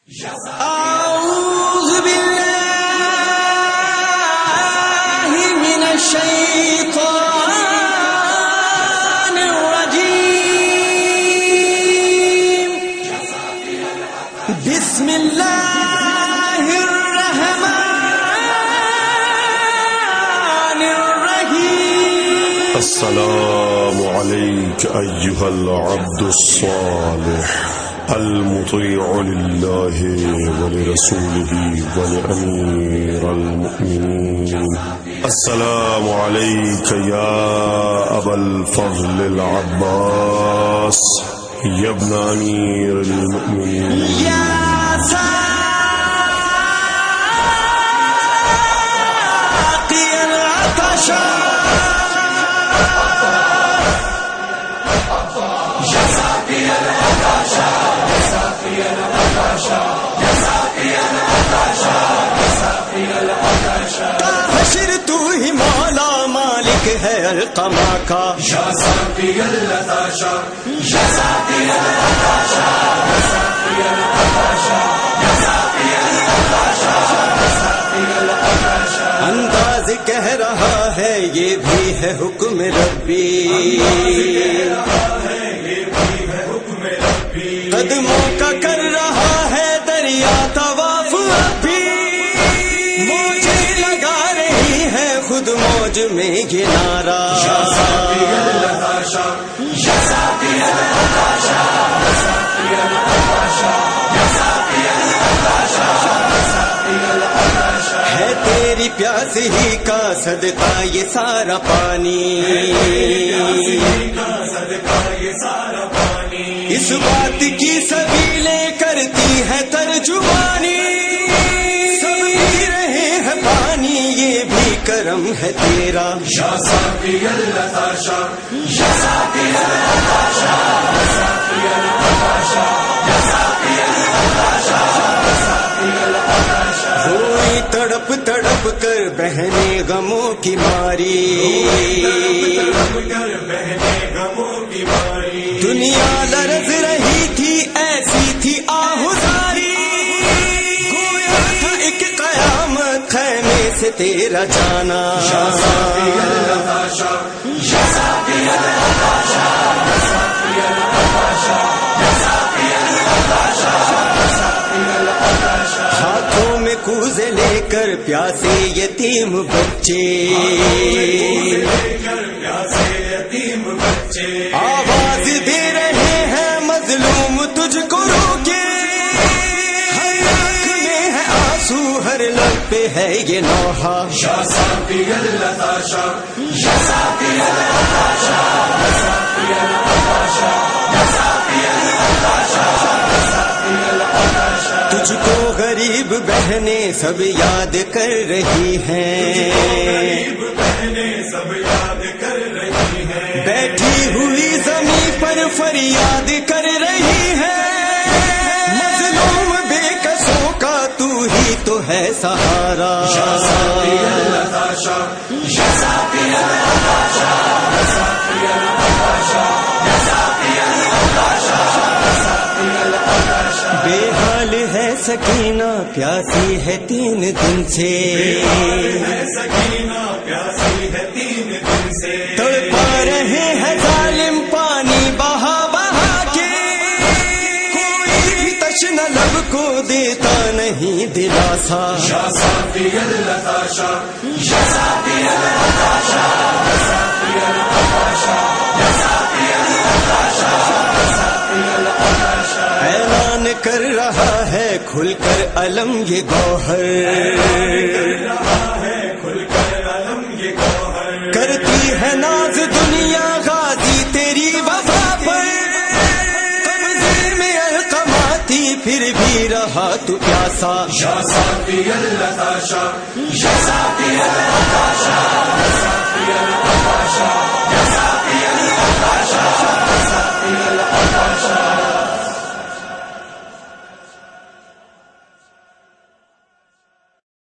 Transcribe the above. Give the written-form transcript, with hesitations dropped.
أعوذ بالله من الشيطان الرجيم. بسم الله الرحمن الرحيم. السلام عليك أيها العبد الصالح المطيع لله ولرسوله ولأمير المؤمنين. السلام عليك يا أبا الفضل العباس يا ابن أمير المؤمنين. يا ساقي العطشان حشر تو ہی مولا مالک ہے القما کا. یا ساقی العطاشا یا ساقی العطاشا یا ساقی العطاشا یا ساقی العطاشا یا ساقی العطاشا. انداز کہہ رہا ہے یہ بھی ہے حکم ربی، قدموں کا کر رہا ہے دریا طواف ابھی، موجیں لگا رہی ہے خود موج میں یہ نعرہ. یا ساقی العطاشا یا ساقی العطاشا یا ساقی العطاشا یا ساقی العطاشا یا ساقی العطاشا. ہے تیری پیاس ہی کا صدقہ یہ سارا پانی، اس بات کی سبیلیں کرتی ہے ترجمانی. سب پی رہے ہیں پانی یہ بھی کرم ہے تیرا. یا ساقی العطاشا یا ساقی العطاشا یا ساقی العطاشا یا ساقی العطاشا یا ساقی العطاشا. روئی تڑپ تڑپ کر بہنے غموں کی ماری، دنیا لرز رہی تھی ایسی تھی آہوزاری، گویا تھا ایک قیامت خیمے سے تیرا جانا. یا ساقی العطاشا یا ساقی العطاشا یا ساقی العطاشا یا ساقی العطاشا یا ساقی العطاشا. ہاتھوں میں کوزے لے کر پیاسے یتیم بچے، آواز دے رہے ہیں مظلوم تجھ کو روکے، ہر آنکھ میں ہے آنسو ہر لب پہ ہے یہ نوحہ. یا ساقی العطاشا یا ساقی العطاشا یا ساقی العطاشا یا ساقی العطاشا یا ساقی العطاشا. تجھ کو غریب بہنیں سب یاد کر رہی ہیں، سب یاد کر رہی ہے، بیٹھی ہوئی زمین پر فریاد کر رہی ہے. مظلوم بے کسوں کا تو ہی تو ہے سہارا. یا ساقی العطاشا یا ساقی العطاشا یا ساقی العطاشا یا ساقی العطاشا یا ساقی العطاشا. بے حال ہے سکینہ پیاسی ہے 3 دن سے، سکینہ پیاسی ہے 3 دن سے، تڑپا رہے ہیں ظالم پانی بہا بہا کے، کوئی بھی تشنہ لب کو دیتا نہیں دلاسا. یا ساقی العطاشا یا ساقی العطاشا یا ساقی العطاشا یا ساقی العطاشا یا ساقی العطاشا. اعلان کر رہا ہے کھل کر علم یہ گوہر، کرتی ہے ناز دنیا غازی تیری وفا پر. قبضے میں القما تھی پھر بھی رہا تو پیاسا. یا ساقی العطاشا یا ساقی العطاشا